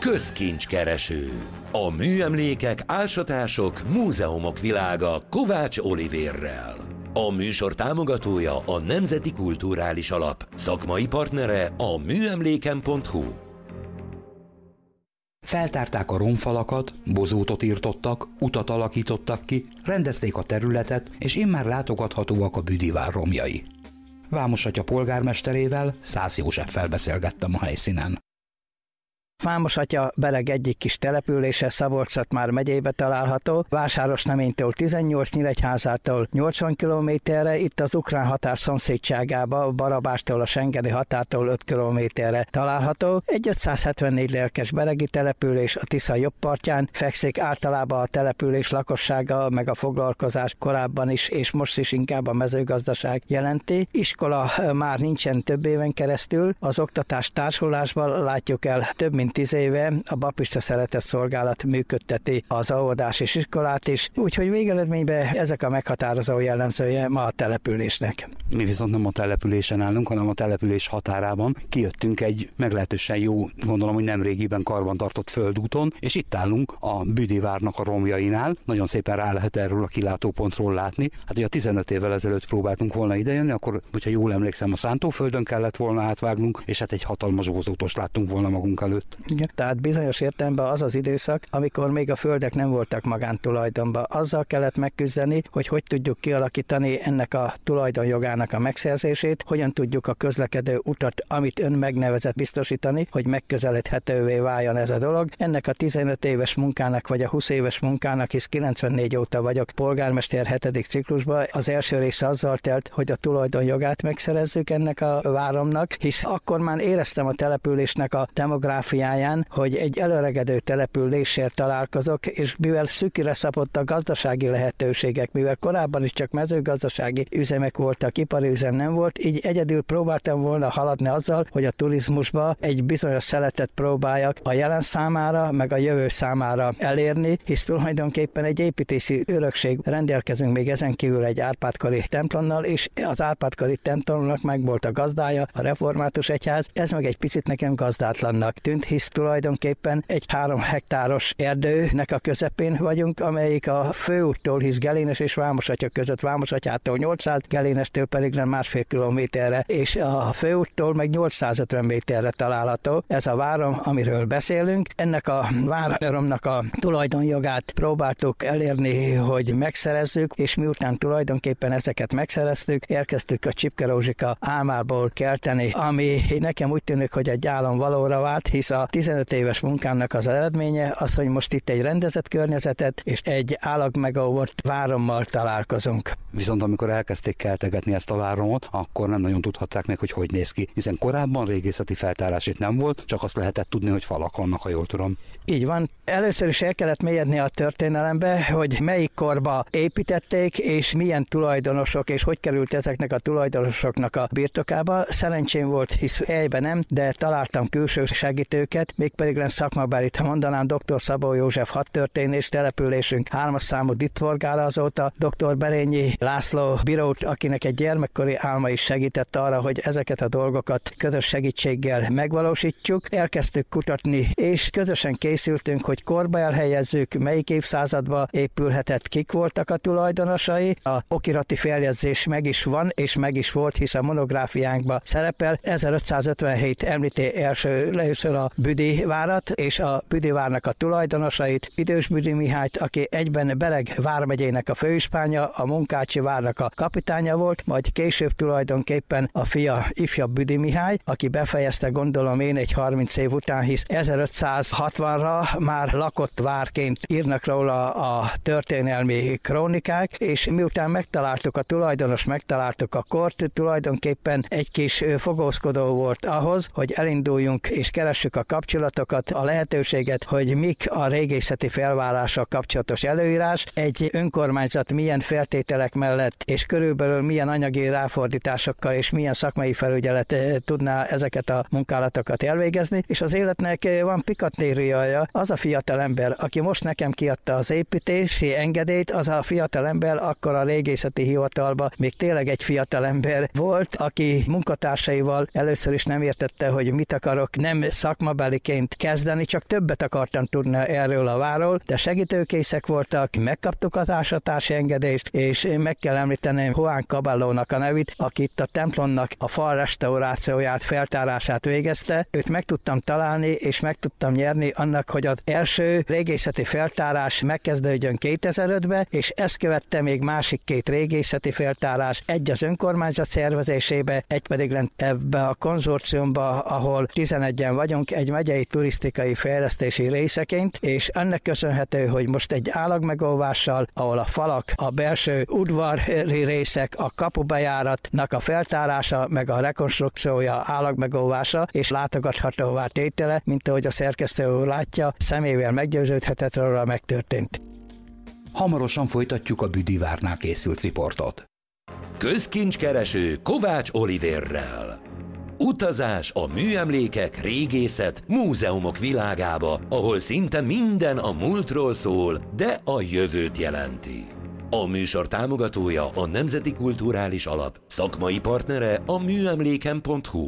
Közkincskereső. A műemlékek, ásatások, múzeumok világa Kovács Olivérrel. A műsor támogatója a Nemzeti Kulturális Alap, szakmai partnere a műemléken.hu. Feltárták a romfalakat, bozótot írtottak, utat alakítottak ki, rendezték a területet, és immár látogathatóak a Büdivár romjai. Vámosatya polgármesterével, Szász Józseffel beszélgettem a helyszínen. Vámosatya-Bereg egyik kis települése Szabolcs-Szatmár megyébe található, Vásárosneménytől 18, Nyíregyházától 80 kilométerre, itt az ukrán határ szomszédságába, Barabástól a schengeni határtól 5 kilométerre található. Egy 574 lélkes beregi település a Tisza jobb partján fekszik, általában a település lakossága meg a foglalkozás korábban is és most is inkább a mezőgazdaság jelenti. Iskola már nincsen több éven keresztül, az oktatás társulásban látjuk el több mint 10 éve a Baptista Szeretett Szolgálat működteti az óvodás és iskolát is, úgyhogy végeredményben ezek a meghatározó jellemzője ma a településnek. Mi viszont nem a településen állunk, hanem a település határában. Kijöttünk egy meglehetősen jó, gondolom, hogy nemrégiben karbantartott földúton, és itt állunk a Büdivárnak a romjainál. Nagyon szépen rá lehet erről a kilátópontról látni. Hát ugye 15 évvel ezelőtt próbáltunk volna idejönni, akkor, hogyha jól emlékszem, a Szántóföldön kellett volna átvágnunk, és hát egy hatalmas bozótost láttunk volna magunk előtt. Igen, tehát bizonyos értelemben az az időszak, amikor még a földek nem voltak magántulajdonban. Azzal kellett megküzdeni, hogy tudjuk kialakítani ennek a tulajdonjogának a megszerzését, hogyan tudjuk a közlekedő utat, amit ön megnevezett, biztosítani, hogy megközelíthetővé váljon ez a dolog. Ennek a 15 éves munkának, vagy a 20 éves munkának, hisz 94 óta vagyok polgármester 7. ciklusban, az első része azzal telt, hogy a tulajdonjogát megszerezzük ennek a váromnak, hisz akkor már éreztem a településnek a demográfiáján, hogy egy előregedő településsel találkozok, és mivel szűkre szabott a gazdasági lehetőségek, mivel korábban is csak mezőgazdasági üzemek voltak, ipari üzem nem volt, így egyedül próbáltam volna haladni azzal, hogy a turizmusba egy bizonyos szeletet próbáljak a jelen számára, meg a jövő számára elérni, hisz tulajdonképpen egy építési örökség rendelkezünk még ezen kívül egy Árpád-kori templomnal, és az Árpád-kori templomnak megvolt a gazdája, a református egyház, ez meg egy picit nekem gazdátlannak tűnt, hisz tulajdonképpen egy 3 hektáros erdőnek a közepén vagyunk, amelyik a főúttól, hisz Gelénes és Vámosatya között, Vámosatyától 800, Gelénestől pedig nem 1,5 kilométerre, és a főúttól meg 850 méterre található. Ez a várom, amiről beszélünk. Ennek a váromnak a tulajdonjogát próbáltuk elérni, hogy megszerezzük, és miután tulajdonképpen ezeket megszereztük, elkezdtük a Csipke Rózsika álmából kelteni, ami nekem úgy tűnik, hogy egy álom valóra vált, hisz a 15 éves munkámnak az eredménye az, hogy most itt egy rendezett környezetet és egy állagmegóvott várommal találkozunk. Viszont amikor elkezdték keltegetni ezt a váromot, akkor nem nagyon tudhatták meg, hogy néz ki, hiszen korábban régészeti feltárás itt nem volt, csak azt lehetett tudni, hogy falak vannak, ha jól tudom. Így van. Először is el kellett mélyedni a történelembe, hogy melyik korba építették, és milyen tulajdonosok, és hogy került ezeknek a tulajdonosoknak a birtokába. Szerencsém volt, hisz helyben nem, de találtam külső segítőket, mégpedig szakmabelit, ha mondanám, dr. Szabó József hadtörténész, településünk 3-as számú ditvorgála azóta, dr. Berényi László bírót, akinek egy gyermekkori álma is segített arra, hogy ezeket a dolgokat közös segítséggel megvalósítjuk. Elkezdtük kutatni, és közösen készültünk, hogy korba elhelyezzük, melyik évszázadban épülhetett, kik voltak a tulajdonosai. A okirati feljegyzés meg is van, és meg is volt, hisz a monográfiánkban szerepel. 1557 említi először a Büdivárat, és a Büdivárnak a tulajdonosait, Idős Büdi Mihályt, aki egyben Bereg vármegyének a főispánya, a Munkácsi várnak a kapitánya volt, majd később tulajdonképpen a fia, ifjabb Büdi Mihály, aki befejezte, gondolom én, egy 30 év után, hisz 1560-ra már lakott várként írnak róla a történelmi krónikák, és miután megtaláltuk a tulajdonos, megtaláltuk a kort, tulajdonképpen egy kis fogózkodó volt ahhoz, hogy elinduljunk és keressük a kapcsolatokat, a lehetőséget, hogy mik a régészeti felvárással kapcsolatos előírás, egy önkormányzat milyen feltételek mellett és körülbelül milyen anyagi ráfordításokkal és milyen szakmai felügyelet tudná ezeket a munkálatokat elvégezni, és az életnek van pikatériaja. Az a fiatalember, aki most nekem kiadta az építési engedélyt, az a fiatalember akkor a régészeti hivatalban még tényleg egy fiatalember volt, aki munkatársaival először is nem értette, hogy mit akarok, nem szakmabeli korabeliként kezdeni, csak többet akartam tudni erről a várról, de segítőkészek voltak, megkaptuk az ásatási engedést, és meg kell említenem Juan Caballónak a nevét, aki itt a templomnak a fal restaurációját, feltárását végezte. Őt meg tudtam találni, és meg tudtam nyerni annak, hogy az első régészeti feltárás megkezdődjön 2005-ben, és ezt követte még másik 2 régészeti feltárás, egy az önkormányzat szervezésébe, egy pedig lent ebbe a konzorciumba, ahol 11-en vagyunk, egy megyei turisztikai fejlesztési részeként, és ennek köszönhető, hogy most egy állagmegóvással, ahol a falak, a belső udvari részek, a kapubejáratnak a feltárása, meg a rekonstrukciója, állagmegóvása és látogathatóvá tétele, mint ahogy a szerkesztő úr látja, szemével meggyőződhetett róla, megtörtént. Hamarosan folytatjuk a Büdivárnál készült riportot. Közkincskereső Kovács Olivérrel. Utazás a műemlékek, régészet, múzeumok világába, ahol szinte minden a múltról szól, de a jövőt jelenti. A műsor támogatója a Nemzeti Kulturális Alap, szakmai partnere a műemléken.hu.